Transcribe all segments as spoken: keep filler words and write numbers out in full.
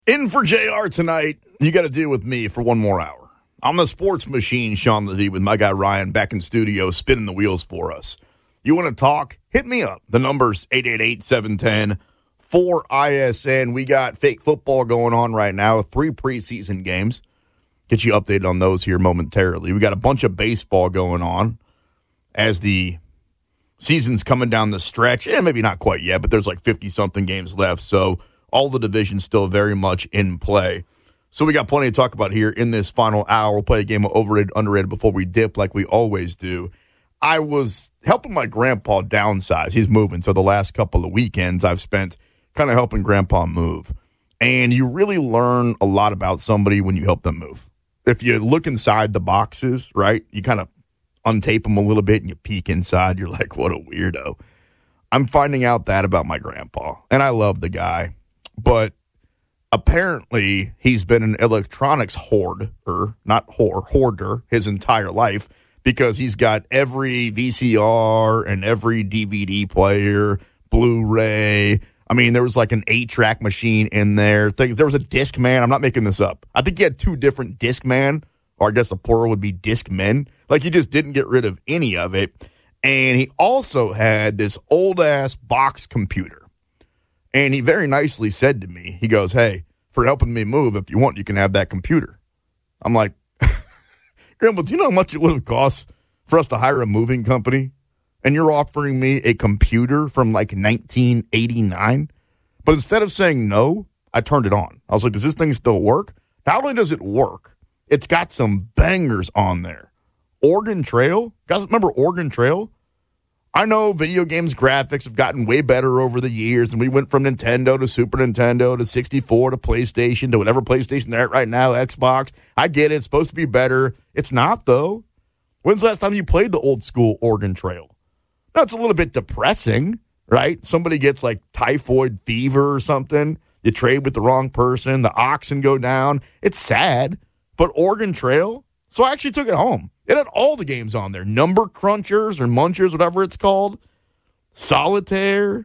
In for J R tonight, you got to deal with me for one more hour. I'm the sports machine, Sean Levy, with my guy Ryan back in studio spinning the wheels for us. You want to talk? Hit me up. The number's eight eight eight, seven one zero, four I S N. We got fake football going on right now, three preseason games. Get you updated on those here momentarily. We got a bunch of baseball going on as the season's coming down the stretch. Eh, maybe not quite yet, but there's like fifty-something games left, so all the divisions still very much in play. So we got plenty to talk about here in this final hour. We'll play a game of overrated, underrated before we dip like we always do. I was helping my grandpa downsize. He's moving, so the last couple of weekends I've spent kind of helping grandpa move. And you really learn a lot about somebody when you help them move. If you look inside the boxes, right, you kind of untape them a little bit and you peek inside, you're like, what a weirdo. I'm finding out that about my grandpa, and I love the guy. But apparently he's been an electronics hoarder, not whore, hoarder his entire life because he's got every V C R and every D V D player, Blu-ray. I mean, there was like an eight-track machine in there. Things. There was a Discman. I'm not making this up. I think he had two different Discman, or I guess the plural would be Discmen. Like he just didn't get rid of any of it. And he also had this old-ass box computer. And he very nicely said to me, he goes, hey, for helping me move, if you want, you can have that computer. I'm like, Grandpa, do you know how much it would have cost for us to hire a moving company? And you're offering me a computer from like nineteen eighty-nine? But instead of saying no, I turned it on. I was like, does this thing still work? Not only does it work, it's got some bangers on there. Oregon Trail? Guys, remember Oregon Trail? I know video games graphics have gotten way better over the years, and we went from Nintendo to Super Nintendo to sixty-four to PlayStation to whatever PlayStation they're at right now, Xbox. I get it. It's supposed to be better. It's not, though. When's the last time you played the old school Oregon Trail? Now, it's a little bit depressing, right? Somebody gets like typhoid fever or something. You trade with the wrong person. The oxen go down. It's sad, but Oregon Trail? So I actually took it home. It had all the games on there. Number Crunchers or Munchers, whatever it's called. Solitaire.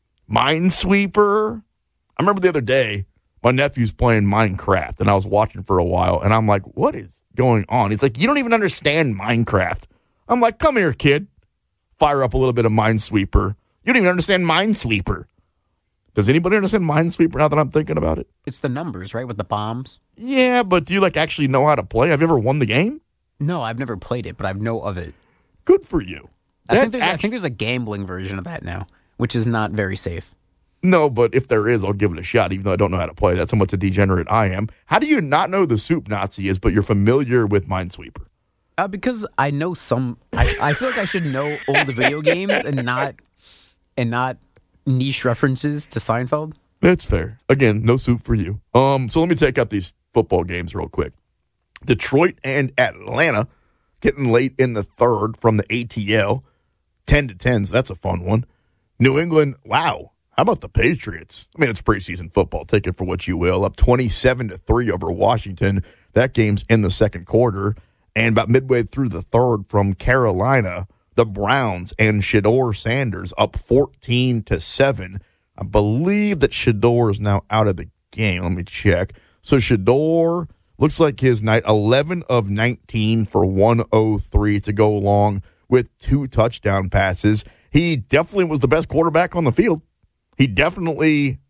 Minesweeper. I remember the other day, my nephew's playing Minecraft, and I was watching for a while, and I'm like, what is going on? He's like, you don't even understand Minecraft. I'm like, come here, kid. Fire up a little bit of Minesweeper. You don't even understand Minesweeper. Does anybody understand Minesweeper now that I'm thinking about it? It's the numbers, right, with the bombs? Yeah, but do you like actually know how to play? Have you ever won the game? No, I've never played it, but I know of it. Good for you. I think, there's, actually, I think there's a gambling version of that now, which is not very safe. No, but if there is, I'll give it a shot, even though I don't know how to play. That's how much a degenerate I am. How do you not know the Soup Nazi is, but you're familiar with Minesweeper? Uh, because I know some. I, I feel like I should know all the video games and not and not niche references to Seinfeld. That's fair. Again, no soup for you. Um, so let me take out these football games real quick. Detroit and Atlanta getting late in the third from the A T L. ten to ten, so that's a fun one. New England, wow. How about the Patriots? I mean, it's preseason football. Take it for what you will. Up twenty-seven to three over Washington. That game's in the second quarter. And about midway through the third from Carolina, the Browns and Shedeur Sanders up fourteen to seven. I believe that Shedeur is now out of the game. Let me check. So Shedeur looks like his night, eleven of nineteen for one oh three to go along with two touchdown passes. He definitely was the best quarterback on the field. He definitely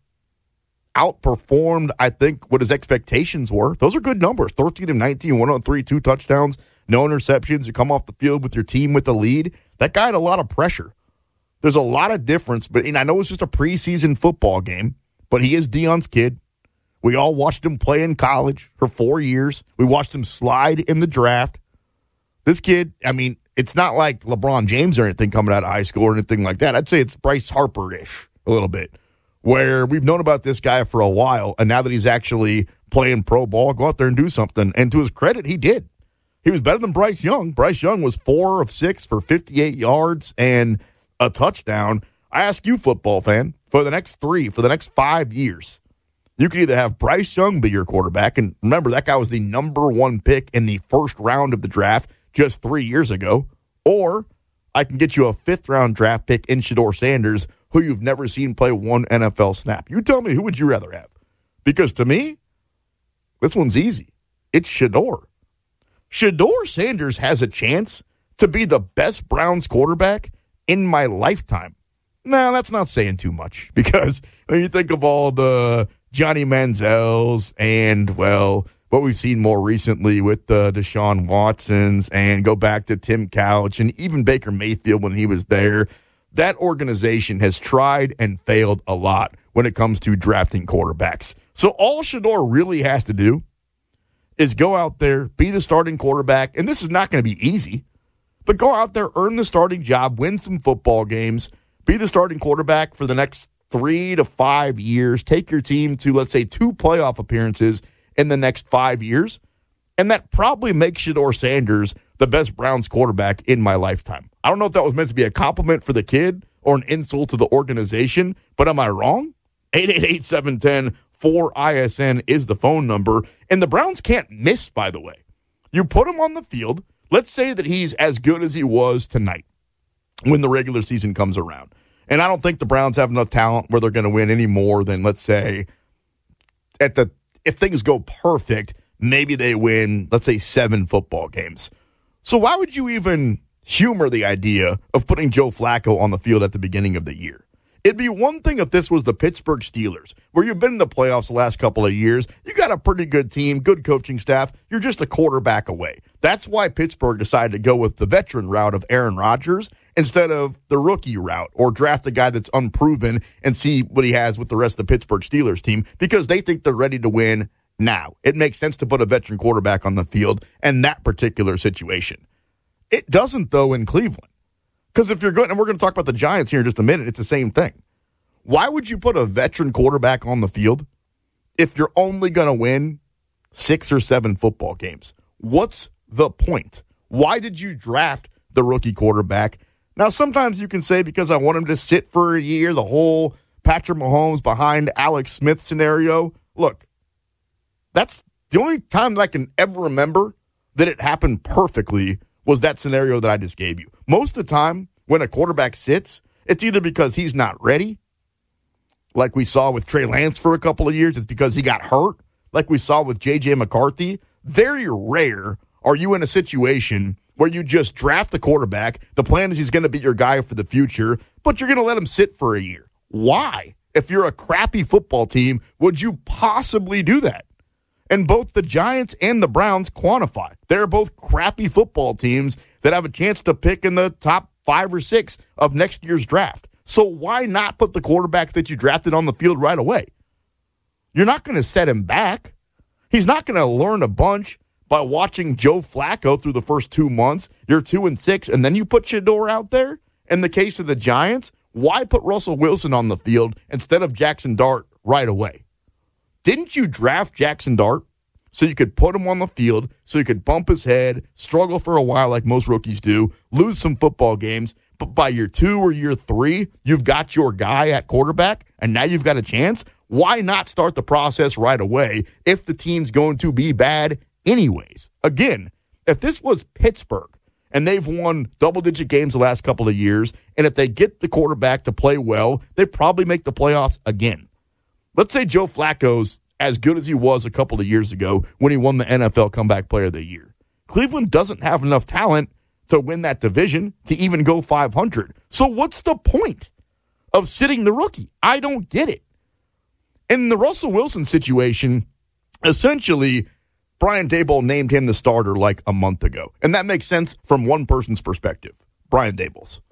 outperformed, I think, what his expectations were. Those are good numbers. thirteen of nineteen, one oh three, two touchdowns, no interceptions. You come off the field with your team with the lead. That guy had a lot of pressure. There's a lot of difference, but and I know it's just a preseason football game, but he is Deion's kid. We all watched him play in college for four years. We watched him slide in the draft. This kid, I mean, it's not like LeBron James or anything coming out of high school or anything like that. I'd say it's Bryce Harper-ish a little bit, where we've known about this guy for a while, and now that he's actually playing pro ball, go out there and do something. And to his credit, he did. He was better than Bryce Young. Bryce Young was four of six for fifty-eight yards and a touchdown. I ask you, football fan, for the next three, for the next five years, you could either have Bryce Young be your quarterback, and remember, that guy was the number one pick in the first round of the draft just three years ago, or I can get you a fifth-round draft pick in Shedeur Sanders, who you've never seen play one N F L snap. You tell me, who would you rather have? Because to me, this one's easy. It's Shedeur. Shedeur Sanders has a chance to be the best Browns quarterback in my lifetime. Now, that's not saying too much because when you think of all the Johnny Manziels and, well, what we've seen more recently with the Deshaun Watsons and go back to Tim Couch and even Baker Mayfield when he was there, that organization has tried and failed a lot when it comes to drafting quarterbacks. So all Shedeur really has to do is go out there, be the starting quarterback, and this is not going to be easy, but go out there, earn the starting job, win some football games, be the starting quarterback for the next three to five years, take your team to, let's say, two playoff appearances in the next five years, and that probably makes Shedeur Sanders the best Browns quarterback in my lifetime. I don't know if that was meant to be a compliment for the kid or an insult to the organization, but am I wrong? eight eight eight, seven one zero, four I S N is the phone number, and the Browns can't miss, by the way. You put him on the field, let's say that he's as good as he was tonight when the regular season comes around. And I don't think the Browns have enough talent where they're going to win any more than, let's say, at the if things go perfect, maybe they win, let's say, seven football games. So why would you even humor the idea of putting Joe Flacco on the field at the beginning of the year? It'd be one thing if this was the Pittsburgh Steelers, where you've been in the playoffs the last couple of years. You got a pretty good team, good coaching staff. You're just a quarterback away. That's why Pittsburgh decided to go with the veteran route of Aaron Rodgers instead of the rookie route or draft a guy that's unproven and see what he has with the rest of the Pittsburgh Steelers team because they think they're ready to win now. It makes sense to put a veteran quarterback on the field in that particular situation. It doesn't, though, in Cleveland. Because if you're going, and we're going to talk about the Giants here in just a minute, it's the same thing. Why would you put a veteran quarterback on the field if you're only going to win six or seven football games? What's the point? Why did you draft the rookie quarterback? Now, sometimes you can say because I want him to sit for a year, the whole Patrick Mahomes behind Alex Smith scenario. Look, that's the only time that I can ever remember that it happened perfectly was that scenario that I just gave you. Most of the time, when a quarterback sits, it's either because he's not ready, like we saw with Trey Lance for a couple of years. It's because he got hurt, like we saw with J J McCarthy. Very rare are you in a situation where you just draft the quarterback. The plan is he's going to be your guy for the future, but you're going to let him sit for a year. Why? If you're a crappy football team, would you possibly do that? And both the Giants and the Browns quantify. They're both crappy football teams that have a chance to pick in the top five or six of next year's draft. So why not put the quarterback that you drafted on the field right away? You're not going to set him back. He's not going to learn a bunch by watching Joe Flacco through the first two months. You're two and six, and then you put Shedeur out there. In the case of the Giants, why put Russell Wilson on the field instead of Jackson Dart right away? Didn't you draft Jackson Dart so you could put him on the field, so you could bump his head, struggle for a while like most rookies do, lose some football games, but by year two or year three, you've got your guy at quarterback, and now you've got a chance? Why not start the process right away if the team's going to be bad anyways? Again, if this was Pittsburgh, and they've won double-digit games the last couple of years, and if they get the quarterback to play well, they probably make the playoffs again. Let's say Joe Flacco's as good as he was a couple of years ago when he won the N F L Comeback Player of the Year. Cleveland doesn't have enough talent to win that division to even go five hundred. So what's the point of sitting the rookie? I don't get it. In the Russell Wilson situation, essentially, Brian Daboll named him the starter like a month ago. And that makes sense from one person's perspective, Brian Daboll's.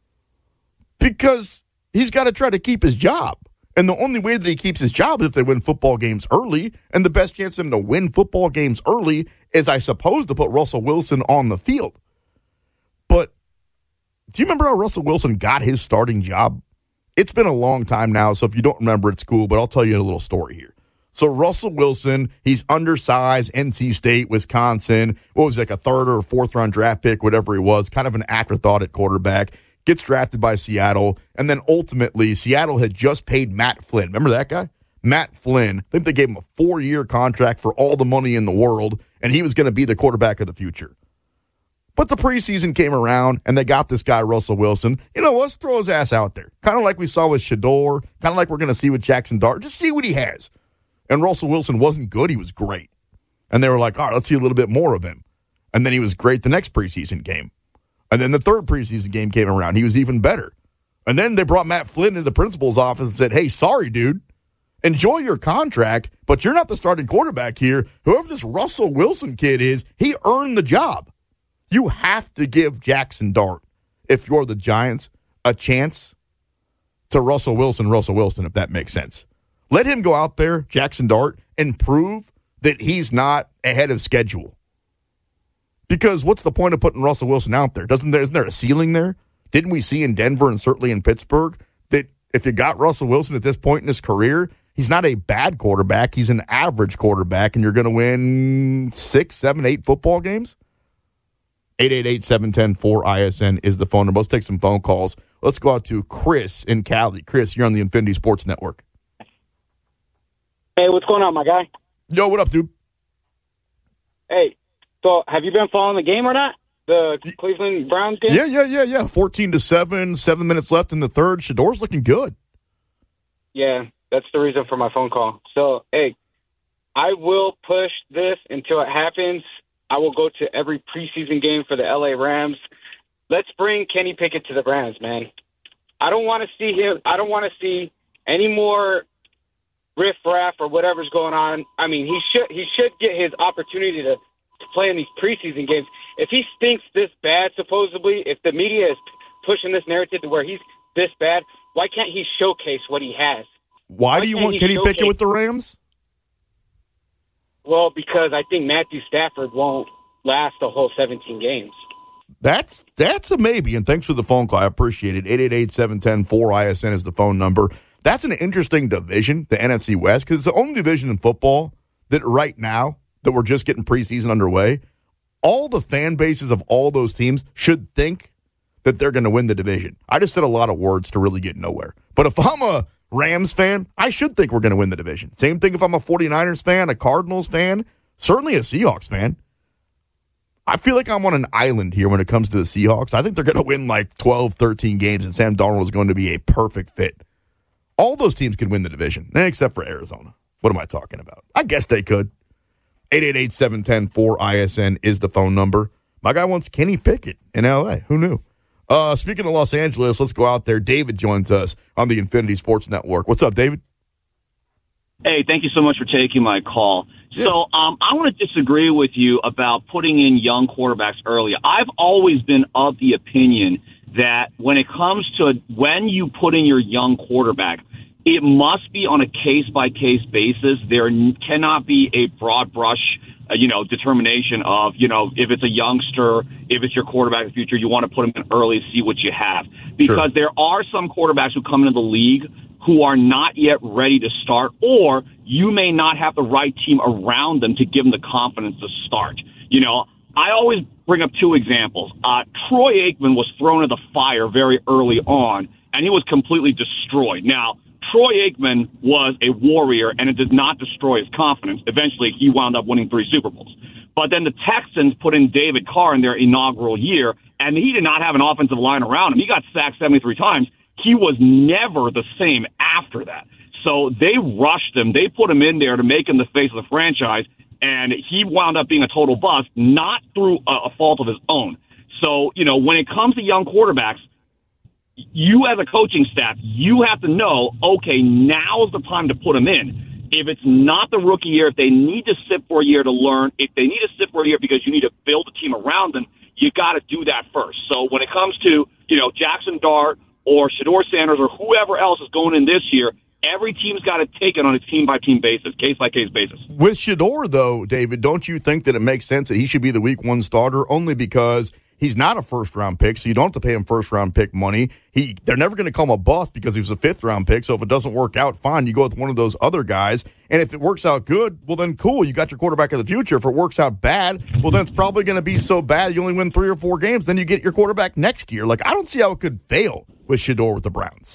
Because he's got to try to keep his job. And the only way that he keeps his job is if they win football games early. And the best chance of him to win football games early is, I suppose, to put Russell Wilson on the field. But do you remember how Russell Wilson got his starting job? It's been a long time now, so if you don't remember, it's cool, but I'll tell you a little story here. So Russell Wilson, he's undersized, N C State, Wisconsin. What was it, like a third or fourth round draft pick, whatever he was, kind of an afterthought at quarterback. Gets drafted by Seattle, and then ultimately Seattle had just paid Matt Flynn. Remember that guy? Matt Flynn. I think they gave him a four-year contract for all the money in the world, and he was going to be the quarterback of the future. But the preseason came around, and they got this guy, Russell Wilson. You know, let's throw his ass out there. Kind of like we saw with Shedeur, kind of like we're going to see with Jackson Dart. Just see what he has. And Russell Wilson wasn't good. He was great. And they were like, all right, let's see a little bit more of him. And then he was great the next preseason game. And then the third preseason game came around. He was even better. And then they brought Matt Flynn into the principal's office and said, hey, sorry, dude. Enjoy your contract, but you're not the starting quarterback here. Whoever this Russell Wilson kid is, he earned the job. You have to give Jackson Dart, if you're the Giants, a chance to Russell Wilson, Russell Wilson, if that makes sense. Let him go out there, Jackson Dart, and prove that he's not ahead of schedule. Because what's the point of putting Russell Wilson out there? Doesn't there, isn't there a ceiling there? Didn't we see in Denver and certainly in Pittsburgh that if you got Russell Wilson at this point in his career, he's not a bad quarterback. He's an average quarterback, and you're going to win six, seven, eight football games? eight eight eight, seven one zero, four I S N is the phone number. Let's take some phone calls. Let's go out to Chris in Cali. Chris, you're on the Infinity Sports Network. Hey, what's going on, my guy? Yo, what up, dude? Hey, so have you been following the game or not? The Cleveland Browns game? Yeah, yeah, yeah, yeah. fourteen to seven, seven minutes left in the third. Shador's looking good. Yeah, that's the reason for my phone call. So, hey, I will push this until it happens. I will go to every preseason game for the L A Rams. Let's bring Kenny Pickett to the Rams, man. I don't want to see him. I don't want to see any more riff-raff or whatever's going on. I mean, he should he should get his opportunity to, to play in these preseason games. If he stinks this bad, supposedly, if the media is pushing this narrative to where he's this bad, why can't he showcase what he has? Why, why do you want Kenny showcase- Pickett with the Rams? Well, because I think Matthew Stafford won't last the whole seventeen games. That's that's a maybe, and thanks for the phone call. I appreciate it. eight eight eight, seven one zero, four I S N is the phone number. That's an interesting division, the N F C West, because it's the only division in football that right now, that we're just getting preseason underway, all the fan bases of all those teams should think that they're going to win the division. I just said a lot of words to really get nowhere. But if I'm a Rams fan, I should think we're going to win the division. Same thing if I'm a 49ers fan, a Cardinals fan, certainly a Seahawks fan. I feel like I'm on an island here when it comes to the Seahawks. I think they're going to win like twelve, thirteen games, and Sam Darnold is going to be a perfect fit. All those teams could win the division, except for Arizona. What am I talking about? I guess they could. eight eight eight, seven one zero, four I S N is the phone number. My guy wants Kenny Pickett in L A. Who knew? Uh, speaking of Los Angeles, let's go out there. David joins us on the Infinity Sports Network. What's up, David? Hey, thank you so much for taking my call. Yeah. So um, I want to disagree with you about putting in young quarterbacks early. I've always been of the opinion that when it comes to when you put in your young quarterback, it must be on a case-by-case basis. There cannot be a broad brush, uh, you know, determination of, you know, if it's a youngster, if it's your quarterback in the future, you want to put him in early, see what you have. Because sure. There are some quarterbacks who come into the league who are not yet ready to start, or you may not have the right team around them to give them the confidence to start. You know, I always bring up two examples. Uh, Troy Aikman was thrown in the fire very early on, and he was completely destroyed. Now, Troy Aikman was a warrior, and it did not destroy his confidence. Eventually, he wound up winning three Super Bowls. But then the Texans put in David Carr in their inaugural year, and he did not have an offensive line around him. He got sacked seventy-three times. He was never the same after that. So they rushed him. They put him in there to make him the face of the franchise, and he wound up being a total bust, not through a, a fault of his own. So, you know, when it comes to young quarterbacks, you as a coaching staff, you have to know, okay, now is the time to put them in. If it's not the rookie year, if they need to sit for a year to learn, if they need to sit for a year because you need to build a team around them, you got to do that first. So when it comes to, you know, Jackson Dart or Shedeur Sanders or whoever else is going in this year, every team's got to take it on a team-by-team basis, case-by-case basis. With Shedeur, though, David, don't you think that it makes sense that he should be the week one starter only because he's not a first-round pick, so you don't have to pay him first-round pick money. He They're never going to call him a bust because he was a fifth-round pick, so if it doesn't work out, fine, you go with one of those other guys. And if it works out good, well, then cool, you got your quarterback of the future. If it works out bad, well, then it's probably going to be so bad you only win three or four games, then you get your quarterback next year. Like, I don't see how it could fail with Shedeur with the Browns.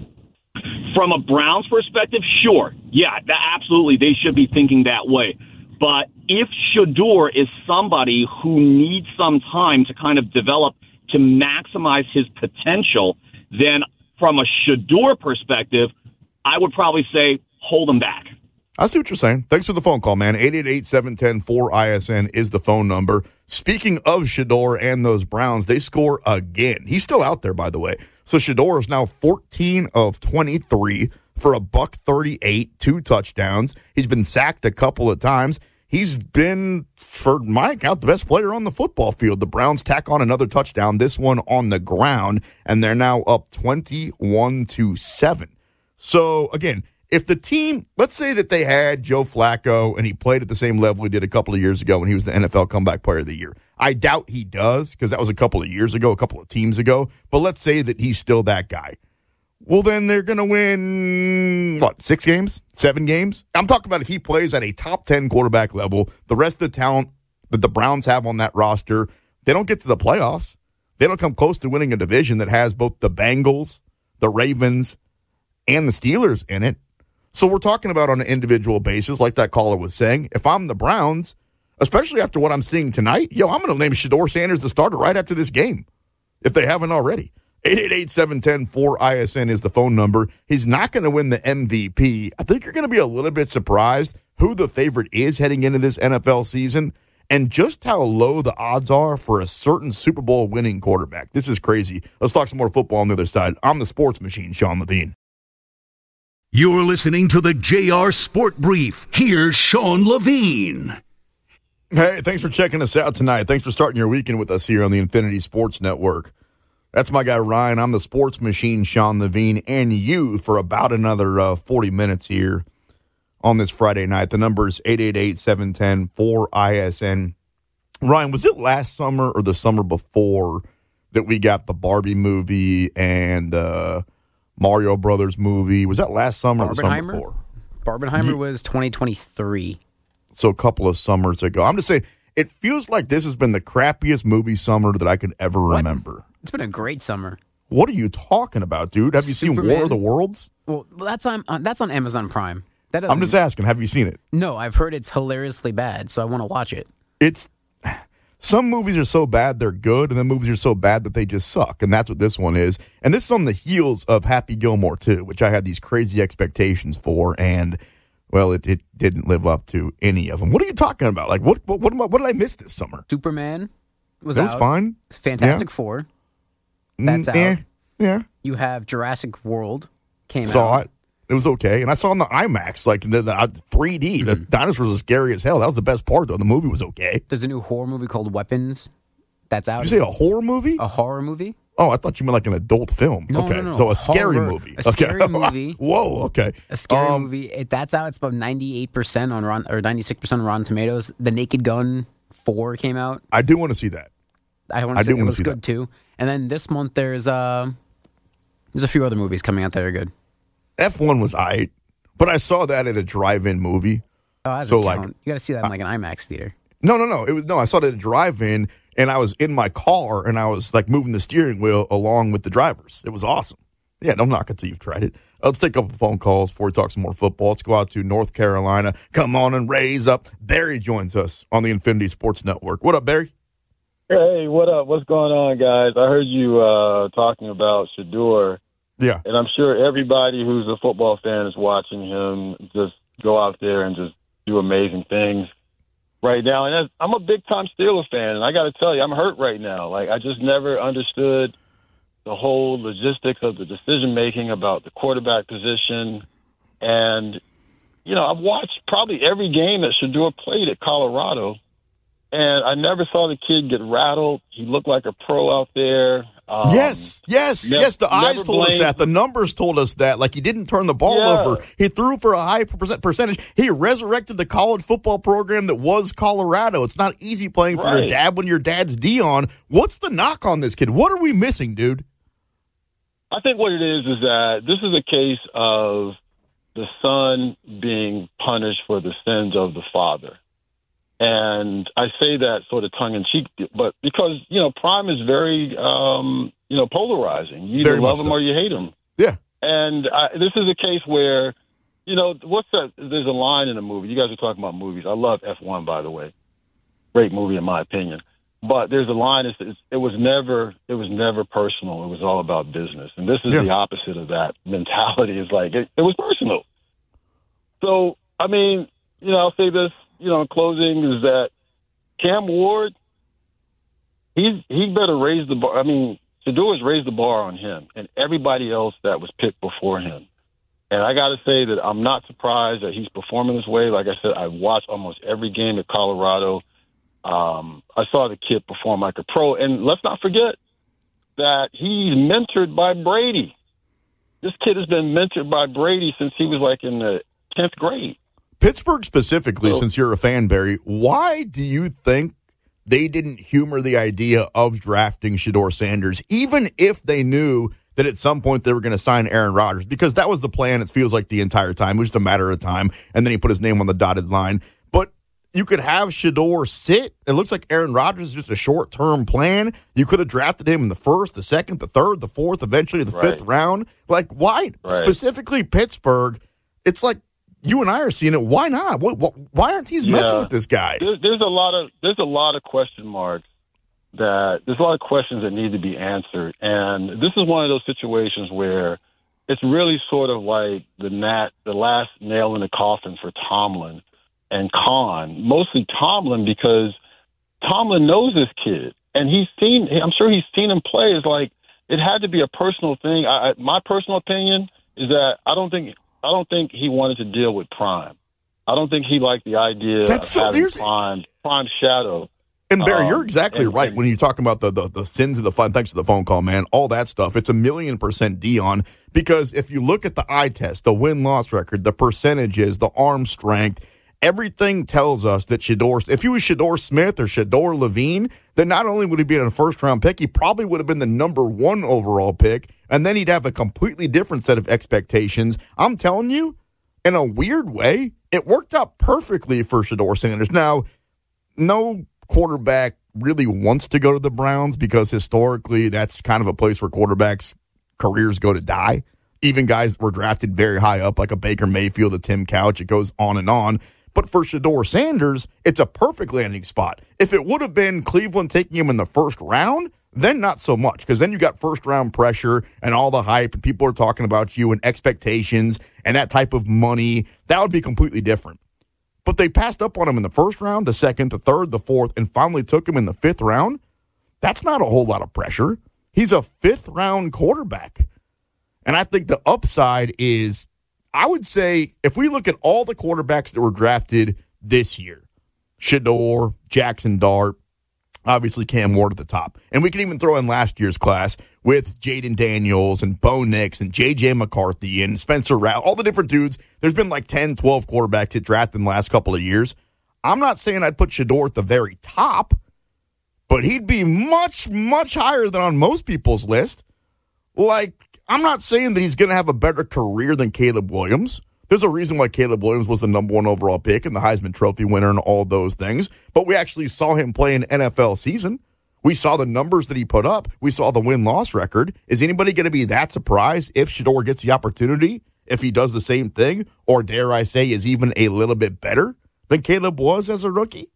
From a Browns perspective, sure. Yeah, that, absolutely, they should be thinking that way. But if Shedeur is somebody who needs some time to kind of develop to maximize his potential, then from a Shedeur perspective, I would probably say hold him back. I see what you're saying. Thanks for the phone call, man. eight eight eight, seven one zero, four I S N is the phone number. Speaking of Shedeur and those Browns, they score again. He's still out there, by the way. So Shedeur is now fourteen of twenty-three for a buck thirty-eight, two touchdowns. He's been sacked a couple of times. He's been, for my account, the best player on the football field. The Browns tack on another touchdown, this one on the ground, and they're now up twenty-one to seven. So, again, if the team, let's say that they had Joe Flacco and he played at the same level he did a couple of years ago when he was the N F L Comeback Player of the Year. I doubt he does because that was a couple of years ago, a couple of teams ago. But let's say that he's still that guy. Well, then they're going to win, what, six games, seven games? I'm talking about if he plays at a top ten quarterback level, the rest of the talent that the Browns have on that roster, they don't get to the playoffs. They don't come close to winning a division that has both the Bengals, the Ravens, and the Steelers in it. So we're talking about on an individual basis, like that caller was saying. If I'm the Browns, especially after what I'm seeing tonight, yo, I'm going to name Shedeur Sanders the starter right after this game, if they haven't already. eight eight eight, seven one zero, four I S N is the phone number. He's not going to win the M V P. I think you're going to be a little bit surprised who the favorite is heading into this N F L season and just how low the odds are for a certain Super Bowl winning quarterback. This is crazy. Let's talk some more football on the other side. I'm the sports machine, Sean Levine. You're listening to the J R Sport Brief. Here's Sean Levine. Hey, thanks for checking us out tonight. Thanks for starting your weekend with us here on the Infinity Sports Network. That's my guy, Ryan. I'm the sports machine, Sean Levine, and you for about another uh, forty minutes here on this Friday night. The number is eight eight eight, seven one zero, four I S N. Ryan, was it last summer or the summer before that we got the Barbie movie and uh, Mario Brothers movie? Was that last summer or the summer before? Barbenheimer yeah. was twenty twenty-three. So a couple of summers ago. I'm just saying, it feels like this has been the crappiest movie summer that I could ever What? remember. It's been a great summer. What are you talking about, dude? Have you Superman. seen War of the Worlds? Well, that's on uh, that's on Amazon Prime. That I'm just asking, have you seen it? No, I've heard it's hilariously bad, so I want to watch it. It's some movies are so bad they're good, and then movies are so bad that they just suck, and that's what this one is. And this is on the heels of Happy Gilmore two, which I had these crazy expectations for, and well, it, it didn't live up to any of them. What are you talking about? Like, what what what, am I, what did I miss this summer? Superman was It out. was fine. Fantastic Yeah. Four. That's Mm, out. eh, yeah, You have Jurassic World came saw out. it. It was okay, and I saw it in the IMAX, like the, the uh, three D. The dinosaurs are scary as hell. That was the best part, though. The movie was okay. There's a new horror movie called Weapons. That's out. Did you say a horror movie? A horror movie? Oh, I thought you meant like an adult film. No, okay, no, no. so a scary Horror. movie. A okay. scary movie. Whoa, okay. A scary Um, movie. It, that's out. It's about ninety-eight percent on Ron, or ninety-six percent on Rotten Tomatoes. The Naked Gun four came out. I do want to see that. I want I to do say it wanna was see good that. too. And then this month there's uh there's a few other movies coming out that are good. F one was aight, but I saw that at a drive-in movie. Oh, that So, doesn't like, count. You got to see that in like an IMAX theater. No, no, no. It was no. I saw it at a drive-in, and I was in my car, and I was like moving the steering wheel along with the drivers. It was awesome. Yeah, don't knock it till you've tried it. Uh, let's take a couple phone calls before we talk some more football. Let's go out to North Carolina. Come on and raise up. Barry joins us on the Infinity Sports Network. What up, Barry? Hey, what up? What's going on, guys? I heard you uh, talking about Shedeur, Yeah. and I'm sure everybody who's a football fan is watching him just go out there and just do amazing things right now. And I'm a big-time Steelers fan, and I got to tell you, I'm hurt right now. Like, I just never understood the whole logistics of the decision-making about the quarterback position. And, you know, I've watched probably every game that Shedeur played at Colorado, and I never saw the kid get rattled. He looked like a pro out there. Um, yes, yes, nev- yes. The eyes never told us blamed- that. The numbers told us that. Like, he didn't turn the ball Yeah. over. He threw for a high percent percentage. He resurrected the college football program that was Colorado. It's not easy playing for your Right. dad when your dad's Dion. What's the knock on this kid? What are we missing, dude? I think what it is is that this is a case of the son being punished for the sins of the father. And I say that sort of tongue-in-cheek, but because, you know, Prime is very, um, you know, polarizing. You either Very love much him so. or you hate him. Yeah. And I, this is a case where, you know, what's that? There's a line in the movie. You guys are talking about movies. I love F one, by the way. Great movie, in my opinion. But there's a line. It's, it's, it was never. It was never personal. It was all about business. And this is Yeah. the opposite of that mentality. It's like it, it was personal. So I mean, you know, I'll say this, you know, in closing, is that Cam Ward, he's he better raise the bar. I mean, Shedeur has raised the bar on him and everybody else that was picked before him. And I got to say that I'm not surprised that he's performing this way. Like I said, I watched almost every game at Colorado. Um, I saw the kid perform like a pro. And let's not forget that he's mentored by Brady. This kid has been mentored by Brady since he was like in the tenth grade. Pittsburgh specifically, so, since you're a fan, Barry, why do you think they didn't humor the idea of drafting Shedeur Sanders, even if they knew that at some point they were going to sign Aaron Rodgers? Because that was the plan, it feels like, the entire time. It was just a matter of time, and then he put his name on the dotted line. But you could have Shedeur sit. It looks like Aaron Rodgers is just a short-term plan. You could have drafted him in the first, the second, the third, the fourth, eventually the right. fifth round. Like, why? Right. Specifically Pittsburgh, it's like, you and I are seeing it. Why not? What, what, why aren't he messing yeah. with this guy? There's, there's a lot of there's a lot of question marks that there's a lot of questions that need to be answered, and this is one of those situations where it's really sort of like the nat the last nail in the coffin for Tomlin and Khan. Mostly Tomlin, because Tomlin knows this kid, and he's seen. I'm sure he's seen him play. It's like it had to be a personal thing. I, I, my personal opinion is that I don't think. I don't think he wanted to deal with Prime. I don't think he liked the idea That's of so, having Prime, Prime shadow. And Barry, um, you're exactly and, right and, when you're talking about the, the the sins of the fun. Thanks for the phone call, man. All that stuff. It's a million percent Dion, because if you look at the eye test, the win-loss record, the percentages, the arm strength, everything tells us that Shedeur, if he was Shedeur Smith or Shedeur Levine, then not only would he be a first-round pick, he probably would have been the number one overall pick, and then he'd have a completely different set of expectations. I'm telling you, in a weird way, it worked out perfectly for Shedeur Sanders. Now, no quarterback really wants to go to the Browns, because historically that's kind of a place where quarterbacks' careers go to die. Even guys that were drafted very high up, like a Baker Mayfield, a Tim Couch, it goes on and on. But for Shedeur Sanders, it's a perfect landing spot. If it would have been Cleveland taking him in the first round, then not so much, because then you got first-round pressure and all the hype, and people are talking about you and expectations and that type of money. That would be completely different. But they passed up on him in the first round, the second, the third, the fourth, and finally took him in the fifth round. That's not a whole lot of pressure. He's a fifth-round quarterback. And I think the upside is, I would say, if we look at all the quarterbacks that were drafted this year, Shedeur, Jackson Dart, obviously Cam Ward at the top. And we can even throw in last year's class with Jaden Daniels and Bo Nix and J J McCarthy and Spencer Rattler, all the different dudes. There's been like ten, twelve quarterbacks that drafted in the last couple of years. I'm not saying I'd put Shedeur at the very top, but he'd be much, much higher than on most people's list. Like, I'm not saying that he's going to have a better career than Caleb Williams. There's a reason why Caleb Williams was the number one overall pick and the Heisman Trophy winner and all those things. But we actually saw him play an N F L season. We saw the numbers that he put up. We saw the win-loss record. Is anybody going to be that surprised if Shedeur gets the opportunity, if he does the same thing, or dare I say is even a little bit better than Caleb was as a rookie?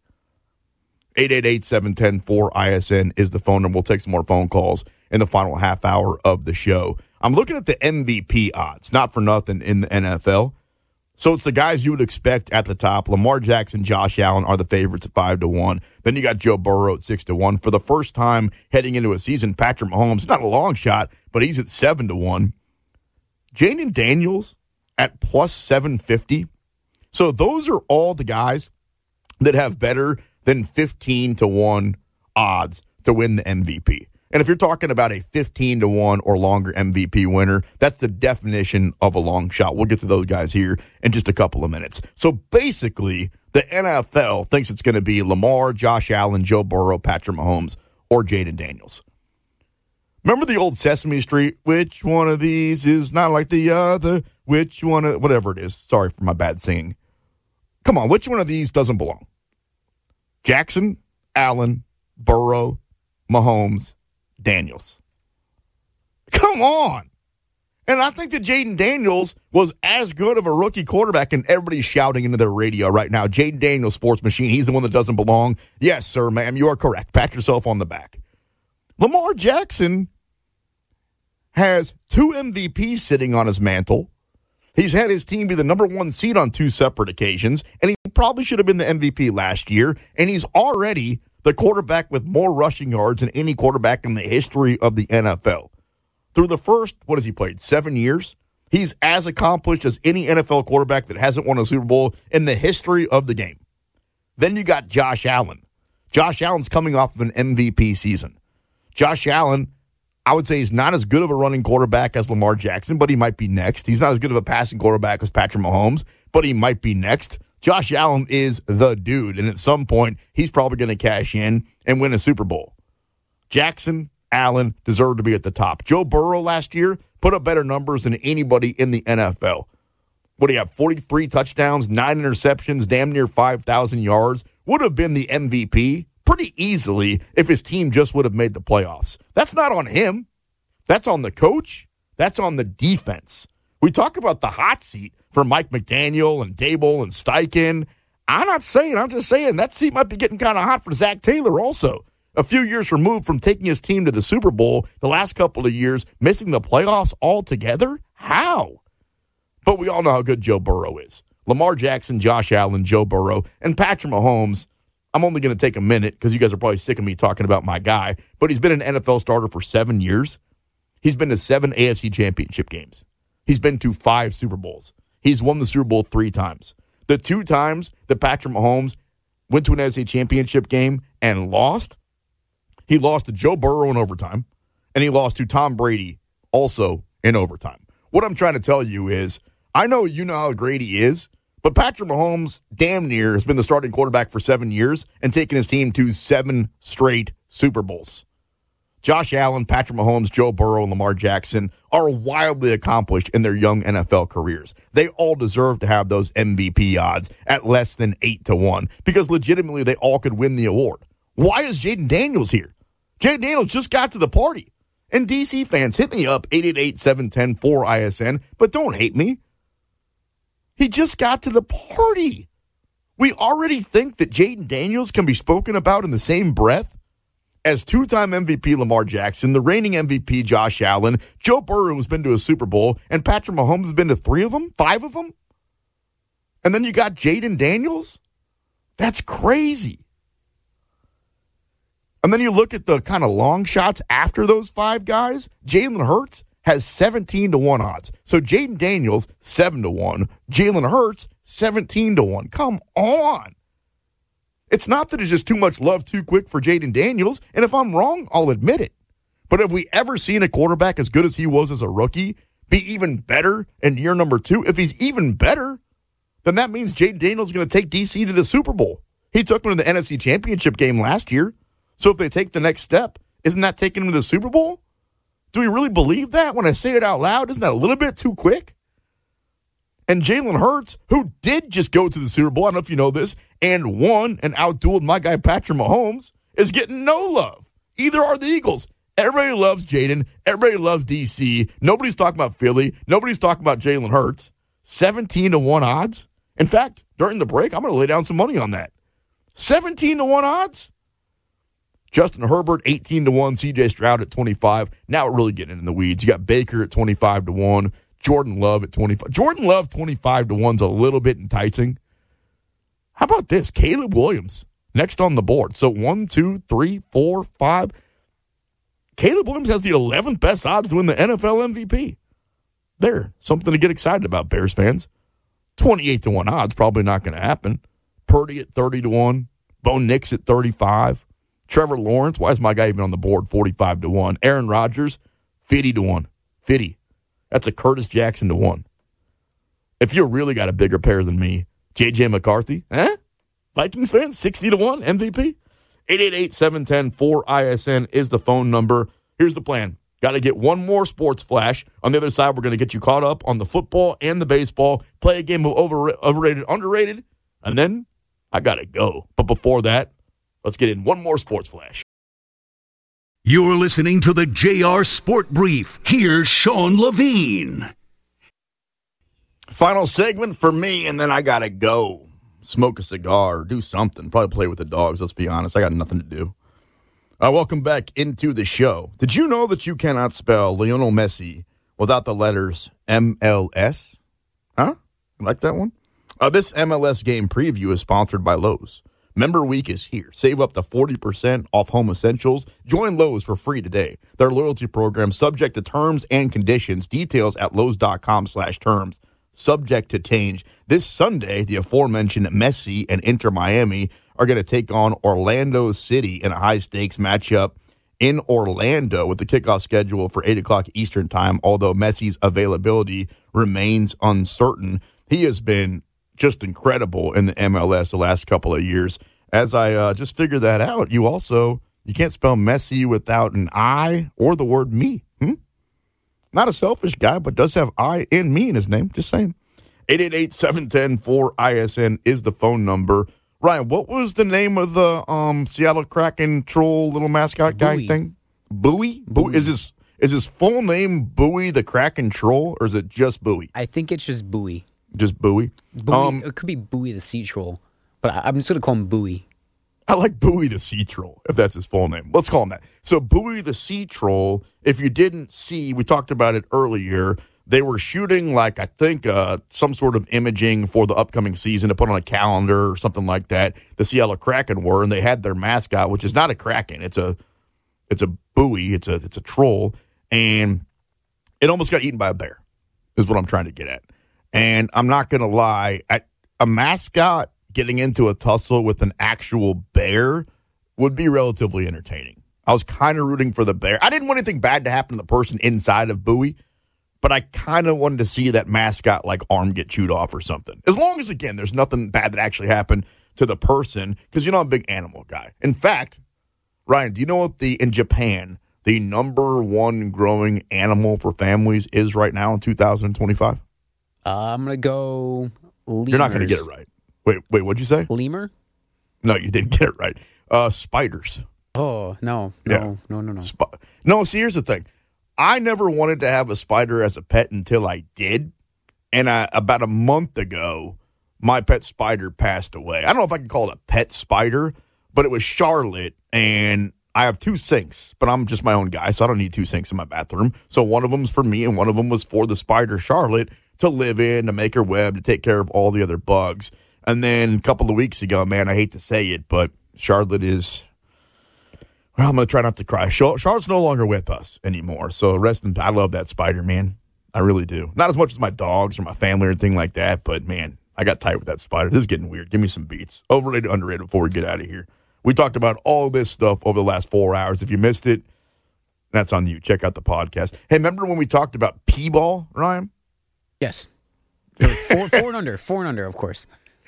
eight eight eight, seven one zero, four I S N is the phone number. We'll take some more phone calls in the final half hour of the show. I'm looking at the M V P odds, not for nothing, in the N F L. So it's the guys you would expect at the top. Lamar Jackson, Josh Allen are the favorites at five to one. Then you got Joe Burrow at six to one. For the first time heading into a season, Patrick Mahomes, not a long shot, but he's at seven to one. Jaden Daniels at plus seven fifty. So those are all the guys that have better than fifteen to one odds to win the M V P. And if you're talking about a fifteen to one or longer M V P winner, that's the definition of a long shot. We'll get to those guys here in just a couple of minutes. So basically, the N F L thinks it's going to be Lamar, Josh Allen, Joe Burrow, Patrick Mahomes, or Jaden Daniels. Remember the old Sesame Street? Which one of these is not like the other? Which one of, whatever it is. Sorry for my bad singing. Come on, which one of these doesn't belong? Jackson, Allen, Burrow, Mahomes, Daniels. Come on. And I think that Jaden Daniels was as good of a rookie quarterback, and everybody's shouting into their radio right now. Jaden Daniels, Sports Machine, he's the one that doesn't belong. Yes, sir, ma'am, you are correct. Pat yourself on the back. Lamar Jackson has two M V Ps sitting on his mantle, He's had his team be the number one seed on two separate occasions, and he probably should have been the M V P last year, and he's already the quarterback with more rushing yards than any quarterback in the history of the N F L. Through the first, what has he played, seven years? He's as accomplished as any N F L quarterback that hasn't won a Super Bowl in the history of the game. Then you got Josh Allen. Josh Allen's coming off of an M V P season. Josh Allen, I would say he's not as good of a running quarterback as Lamar Jackson, but he might be next. He's not as good of a passing quarterback as Patrick Mahomes, but he might be next. Josh Allen is the dude, and at some point, he's probably going to cash in and win a Super Bowl. Jackson, Allen deserve to be at the top. Joe Burrow last year put up better numbers than anybody in the N F L. What do you have, forty-three touchdowns, nine interceptions, damn near five thousand yards? Would have been the M V P pretty easily if his team just would have made the playoffs. That's not on him. That's on the coach. That's on the defense. We talk about the hot seat for Mike McDaniel and Dable and Steichen. I'm not saying, I'm just saying that seat might be getting kind of hot for Zach Taylor also. A few years removed from taking his team to the Super Bowl, the last couple of years, missing the playoffs altogether? How? But we all know how good Joe Burrow is. Lamar Jackson, Josh Allen, Joe Burrow, and Patrick Mahomes. I'm only going to take a minute because you guys are probably sick of me talking about my guy, but he's been an N F L starter for seven years. He's been to seven A F C championship games. He's been to five Super Bowls. He's won the Super Bowl three times. The two times that Patrick Mahomes went to an N F C championship game and lost, he lost to Joe Burrow in overtime, and he lost to Tom Brady also in overtime. What I'm trying to tell you is, I know you know how great he is, but Patrick Mahomes damn near has been the starting quarterback for seven years and taken his team to seven straight Super Bowls. Josh Allen, Patrick Mahomes, Joe Burrow, and Lamar Jackson are wildly accomplished in their young N F L careers. They all deserve to have those M V P odds at less than eight to one because legitimately they all could win the award. Why is Jaden Daniels here? Jaden Daniels just got to the party. And D C fans, hit me up, eight eight eight, seven one zero, four I S N, but don't hate me. He just got to the party. We already think that Jaden Daniels can be spoken about in the same breath as two-time M V P Lamar Jackson, the reigning M V P Josh Allen, Joe Burrow has been to a Super Bowl, and Patrick Mahomes has been to three of them, five of them. And then you got Jaden Daniels? That's crazy. And then you look at the kind of long shots after those five guys. Jalen Hurts has seventeen to one odds. So Jaden Daniels, seven to one. Jalen Hurts, seventeen to one. Come on. It's not that it's just too much love too quick for Jaden Daniels, and if I'm wrong, I'll admit it. But have we ever seen a quarterback as good as he was as a rookie be even better in year number two? If he's even better, then that means Jaden Daniels is going to take D C to the Super Bowl. He took them to the N F C Championship game last year. So if they take the next step, isn't that taking them to the Super Bowl? Do we really believe that when I say it out loud? Isn't that a little bit too quick? And Jalen Hurts, who did just go to the Super Bowl, I don't know if you know this, and won and outdueled my guy Patrick Mahomes, is getting no love. Either are the Eagles. Everybody loves Jaden. Everybody loves D C. Nobody's talking about Philly. Nobody's talking about Jalen Hurts. seventeen to one odds. In fact, during the break, I'm going to lay down some money on that. seventeen to one odds? Justin Herbert, eighteen to one. C J Stroud at twenty-five. Now we're really getting in the weeds. You got Baker at twenty-five to one. Jordan Love at twenty-five. Jordan Love, twenty-five to one is a little bit enticing. How about this? Caleb Williams, next on the board. So one, two, three, four, five. Caleb Williams has the eleventh best odds to win the N F L M V P. There, something to get excited about, Bears fans. twenty-eight to one odds, probably not going to happen. Purdy at thirty to one. Bo Nix at thirty-five. Trevor Lawrence, why is my guy even on the board, forty-five to one. Aaron Rodgers, fifty to one. fifty. That's a Curtis Jackson to one. If you really got a bigger pair than me, J J McCarthy, eh? Vikings fans, sixty to one, M V P. eight eight eight, seven one zero, four I S N is the phone number. Here's the plan. Got to get one more sports flash. On the other side, we're going to get you caught up on the football and the baseball, play a game of over, overrated, underrated, and then I got to go. But before that, let's get in one more sports flash. You're listening to the J R Sport Brief. Here's Sean Levine. Final segment for me, and then I got to go. Smoke a cigar, do something. Probably play with the dogs, let's be honest. I got nothing to do. Uh, welcome back into the show. Did you know that you cannot spell Lionel Messi without the letters M L S? Huh? You like that one? Uh, this M L S game preview is sponsored by Lowe's. Member Week is here. Save up to forty percent off home essentials. Join Lowe's for free today. Their loyalty program subject to terms and conditions. Details at lowes.com slash terms. Subject to change. This Sunday, the aforementioned Messi and Inter Miami are going to take on Orlando City in a high-stakes matchup in Orlando with the kickoff schedule for eight o'clock Eastern time, although Messi's availability remains uncertain. He has been just incredible in the M L S the last couple of years. As I uh, just figured that out, you also, you can't spell Messi without an I or the word me. Hmm? Not a selfish guy, but does have I and me in his name. Just saying. eight eight eight, seven one zero, four I S N is the phone number. Ryan, what was the name of the um, Seattle Kraken troll little mascot guy Bowie. thing? Bowie? Bowie? Is his, is his full name Bowie the Kraken troll, or is it just Bowie? I think it's just Bowie. Just Bowie? Bowie Um, it could be Bowie the Sea Troll, but I, I'm just going to call him Bowie. I like Bowie the Sea Troll, if that's his full name. Let's call him that. So Bowie the Sea Troll, if you didn't see, we talked about it earlier, they were shooting like, I think, uh, some sort of imaging for the upcoming season to put on a calendar or something like that. The Seattle Kraken were, and they had their mascot, which is not a Kraken. It's a it's a buoy. It's a, it's a troll. And it almost got eaten by a bear, is what I'm trying to get at. And I'm not going to lie, I, a mascot getting into a tussle with an actual bear would be relatively entertaining. I was kind of rooting for the bear. I didn't want anything bad to happen to the person inside of Bowie, but I kind of wanted to see that mascot like arm get chewed off or something. As long as, again, there's nothing bad that actually happened to the person, because you know I'm a big animal guy. In fact, Ryan, do you know what the in Japan the number one growing animal for families is right now in two thousand twenty-five? Uh, I'm going to go lemurs. You're not going to get it right. Wait, wait, what'd you say? Lemur? No, you didn't get it right. Uh, spiders. Oh, no. No, Yeah. no, no, no. Sp- no, see, here's the thing. I never wanted to have a spider as a pet until I did. And I, about a month ago, my pet spider passed away. I don't know if I can call it a pet spider, but it was Charlotte. And I have two sinks, but I'm just my own guy, so I don't need two sinks in my bathroom. So one of them's for me, and one of them was for the spider Charlotte to live in, to make her web, to take care of all the other bugs. And then a couple of weeks ago, man, I hate to say it, but Charlotte is, well, I'm going to try not to cry. Char- Charlotte's no longer with us anymore. So rest in, I love that spider, man. I really do. Not as much as my dogs or my family or anything like that, but man, I got tight with that spider. This is getting weird. Give me some beats. Overrated, underrated before we get out of here. We talked about all this stuff over the last four hours. If you missed it, that's on you. Check out the podcast. Hey, remember when we talked about P-ball, Ryan? Yes. Four, four and under. Four and under, of course.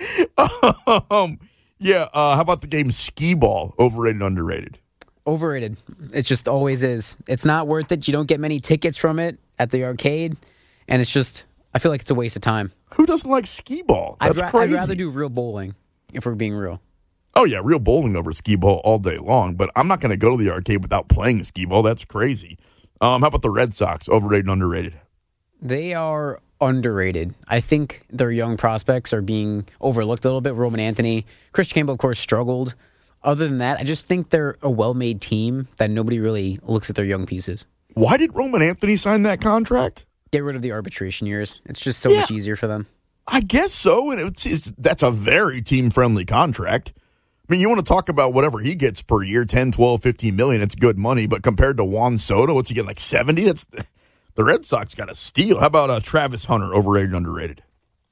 um, yeah, uh, how about the game Skee-ball? Overrated, underrated? Overrated. It just always is. It's not worth it. You don't get many tickets from it at the arcade, and it's just, I feel like it's a waste of time. Who doesn't like Skee-ball? That's I'd, ra- crazy. I'd rather do real bowling, if we're being real. Oh, yeah, real bowling over Skee-ball all day long, but I'm not going to go to the arcade without playing Skee-ball. That's crazy. Um, how about the Red Sox? Overrated, underrated? They are underrated. I think their young prospects are being overlooked a little bit. Roman Anthony. Chris Campbell, of course, struggled. Other than that, I just think they're a well-made team that nobody really looks at their young pieces. Why did Roman Anthony sign that contract? Get rid of the arbitration years. It's just so Yeah. much easier for them. I guess so, and it's, it's, that's a very team-friendly contract. I mean, you want to talk about whatever he gets per year, ten, twelve, fifteen million, it's good money, but compared to Juan Soto, what's he get, like seventy? That's the Red Sox got a steal. How about uh, Travis Hunter, overrated, underrated?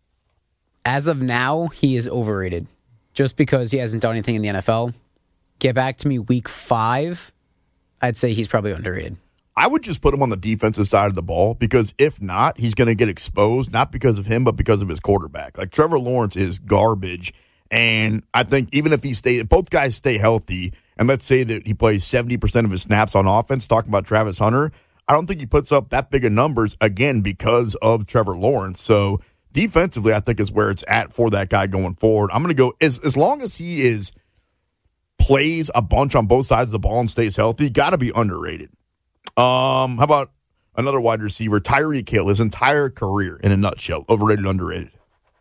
As of now, he is overrated. Just because he hasn't done anything in the N F L. Get back to me week five, I'd say he's probably underrated. I would just put him on the defensive side of the ball, because if not, he's going to get exposed, not because of him, but because of his quarterback. Like, Trevor Lawrence is garbage, and I think even if he stay, if both guys stay healthy, and let's say that he plays seventy percent of his snaps on offense, talking about Travis Hunter, I don't think he puts up that big of numbers, again, because of Trevor Lawrence. So defensively, I think is where it's at for that guy going forward. I'm going to go, as, as long as he is plays a bunch on both sides of the ball and stays healthy, got to be underrated. Um, how about another wide receiver, Tyreek Hill, his entire career in a nutshell, overrated, underrated?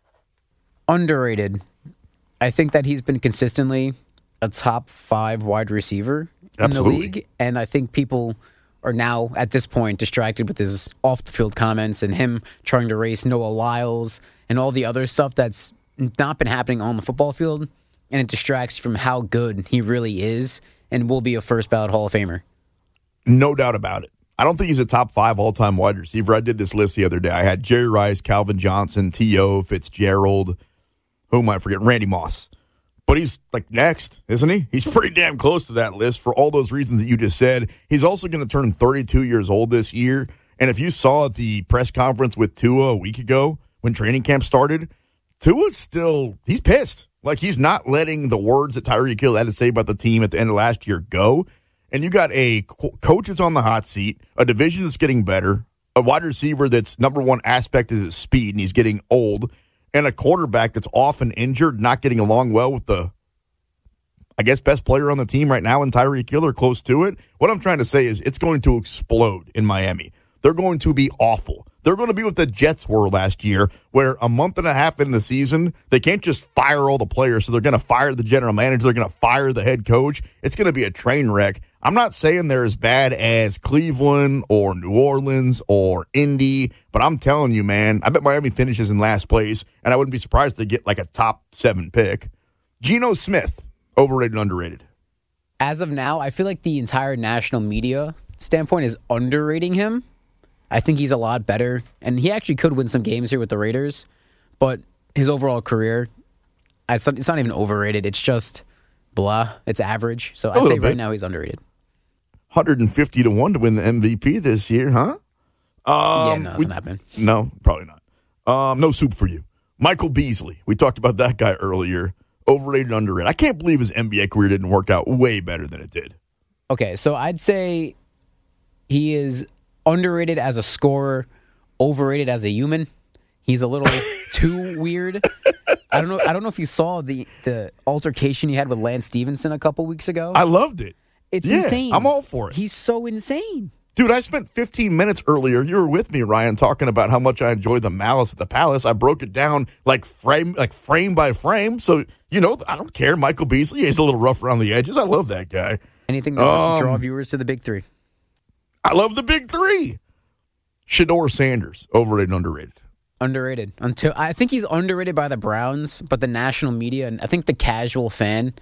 Underrated. I think that he's been consistently a top five wide receiver in Absolutely. the league, and I think people are now, at this point, distracted with his off-the-field comments and him trying to race Noah Lyles and all the other stuff that's not been happening on the football field, and it distracts from how good he really is and will be a first-ballot Hall of Famer. No doubt about it. I don't think he's a top five all-time wide receiver. I did this list the other day. I had Jerry Rice, Calvin Johnson, T O, Fitzgerald, who am I forgetting? Randy Moss. But he's like next, isn't he? He's pretty damn close to that list for all those reasons that you just said. He's also going to turn thirty-two years old this year. And if you saw at the press conference with Tua a week ago when training camp started, Tua's still, he's pissed. Like, he's not letting the words that Tyreek Hill had to say about the team at the end of last year go. And you got a co- coach that's on the hot seat, a division that's getting better, a wide receiver that's number one aspect is his speed, and he's getting old, and a quarterback that's often injured, not getting along well with the, I guess, best player on the team right now in Tyreek Hill or close to it. What I'm trying to say is it's going to explode in Miami. They're going to be awful. They're going to be what the Jets were last year, where a month and a half in the season, they can't just fire all the players, so they're going to fire the general manager, they're going to fire the head coach. It's going to be a train wreck. I'm not saying they're as bad as Cleveland or New Orleans or Indy, but I'm telling you, man, I bet Miami finishes in last place, and I wouldn't be surprised to get like a top seven pick. Geno Smith, overrated and underrated? As of now, I feel like the entire national media standpoint is underrating him. I think he's a lot better, and he actually could win some games here with the Raiders, but his overall career, it's not even overrated. It's just blah. It's average. So I'd say right now he's underrated. one hundred fifty to one to win the M V P this year, huh? Um, yeah, no, that's not happening. No, probably not. Um, no soup for you. Michael Beasley. We talked about that guy earlier. Overrated, underrated. I can't believe his N B A career didn't work out way better than it did. Okay, so I'd say he is underrated as a scorer, overrated as a human. He's a little too weird. I don't know. I don't know if you saw the the altercation he had with Lance Stevenson a couple weeks ago. I loved it. It's yeah, insane. I'm all for it. He's so insane. Dude, I spent fifteen minutes earlier. You were with me, Ryan, talking about how much I enjoyed the Malice at the Palace. I broke it down like frame, like frame by frame. So you know, I don't care. Michael Beasley, he's a little rough around the edges. I love that guy. Anything to um, draw viewers to the big three. I love the big three. Shedeur Sanders, overrated, underrated. Underrated. Until I think he's underrated by the Browns, but the national media and I think the casual fan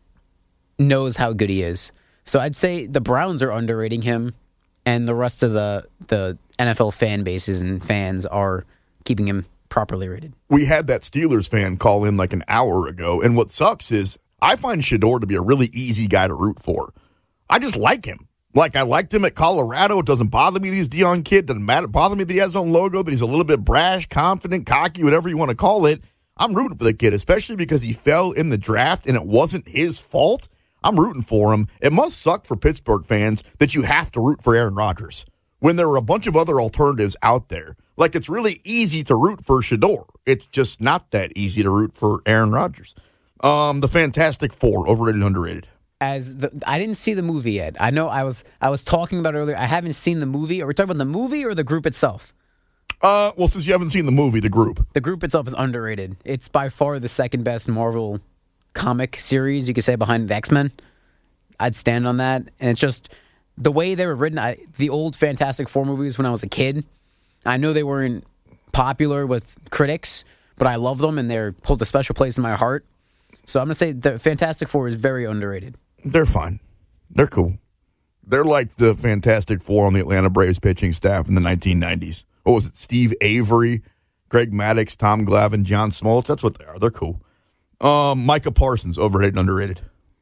knows how good he is. So I'd say the Browns are underrating him, and the rest of the the N F L fan bases and fans are keeping him properly rated. We had that Steelers fan call in like an hour ago, and what sucks is I find Shedeur to be a really easy guy to root for. I just like him. Like, I liked him at Colorado. It doesn't bother me that he's Deion Kidd. Doesn't matter. Bother me that he has his own logo, that he's a little bit brash, confident, cocky, whatever you want to call it. I'm rooting for the kid, especially because he fell in the draft and it wasn't his fault. I'm rooting for him. It must suck for Pittsburgh fans that you have to root for Aaron Rodgers when there are a bunch of other alternatives out there. Like, it's really easy to root for Shedeur. It's just not that easy to root for Aaron Rodgers. Um, the Fantastic Four, overrated, underrated. As the, I didn't see the movie yet. I know I was I was talking about it earlier. I haven't seen the movie. Are we talking about the movie or the group itself? Uh, well, since you haven't seen the movie, the group. The group itself is underrated. It's by far the second best Marvel comic series, you could say, behind the X-Men. I'd stand on that. And it's just the way they were written. I, the old Fantastic Four movies when I was a kid, I know they weren't popular with critics, but I love them and they hold a special place in my heart. So I'm going to say the Fantastic Four is very underrated. They're fine. They're cool. They're like the Fantastic Four on the Atlanta Braves pitching staff in the nineteen nineties. What was it? Steve Avery, Greg Maddux, Tom Glavine, John Smoltz. That's what they are. They're cool. Um, Micah Parsons, overrated and underrated?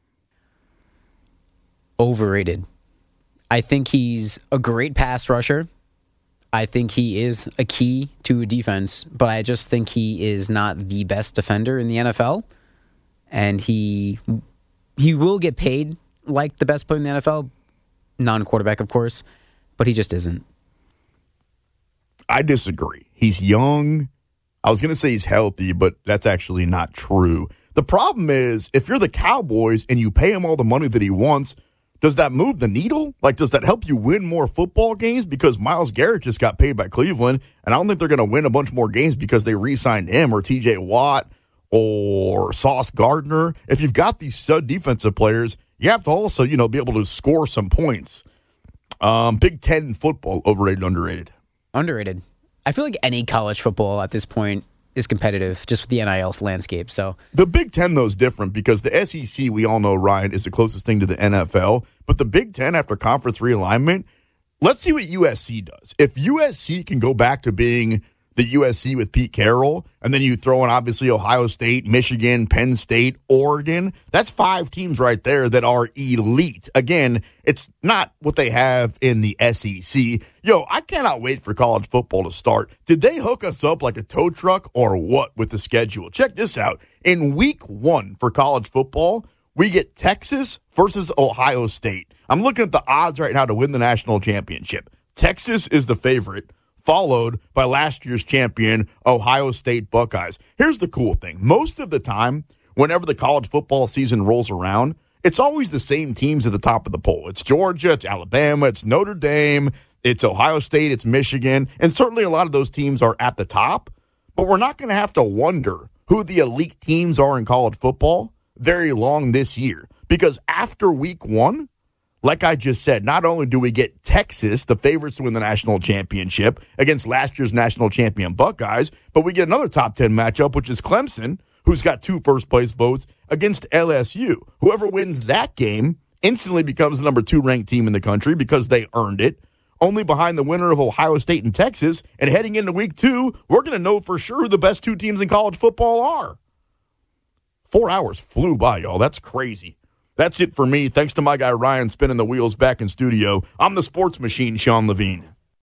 Overrated. I think he's a great pass rusher. I think he is a key to a defense, but I just think he is not the best defender in the N F L. And he he will get paid like the best player in the N F L, non-quarterback, of course, but he just isn't. I disagree. He's young. I was going to say he's healthy, but that's actually not true. The problem is, if you're the Cowboys and you pay him all the money that he wants, does that move the needle? Like, does that help you win more football games? Because Myles Garrett just got paid by Cleveland, and I don't think they're going to win a bunch more games because they re-signed him or T J Watt or Sauce Gardner. If you've got these stud defensive players, you have to also, you know, be able to score some points. Um, Big Ten football, overrated, underrated? Underrated. I feel like any college football at this point is competitive just with the N I L landscape. So the Big Ten, though, is different because the S E C, we all know, Ryan, is the closest thing to the N F L. But the Big Ten, after conference realignment, let's see what U S C does. If U S C can go back to being the U S C with Pete Carroll, and then you throw in, obviously, Ohio State, Michigan, Penn State, Oregon, that's five teams right there that are elite. Again, it's not what they have in the S E C. Yo, I cannot wait for college football to start. Did they hook us up like a tow truck or what with the schedule? Check this out. In week one for college football, we get Texas versus Ohio State. I'm looking at the odds right now to win the national championship. Texas is the favorite, followed by last year's champion, Ohio State Buckeyes. Here's the cool thing. Most of the time, whenever the college football season rolls around, it's always the same teams at the top of the poll. It's Georgia, it's Alabama, it's Notre Dame, it's Ohio State, it's Michigan, and certainly a lot of those teams are at the top, but we're not going to have to wonder who the elite teams are in college football very long this year, because after week one, like I just said, not only do we get Texas, the favorites to win the national championship, against last year's national champion Buckeyes, but we get another top ten matchup, which is Clemson, who's got two first-place votes, against L S U. Whoever wins that game instantly becomes the number two ranked team in the country because they earned it, only behind the winner of Ohio State and Texas. And heading into week two, we're going to know for sure who the best two teams in college football are. Four hours flew by, y'all. That's crazy. That's it for me. Thanks to my guy Ryan spinning the wheels back in studio. I'm the sports machine, Sean Levine.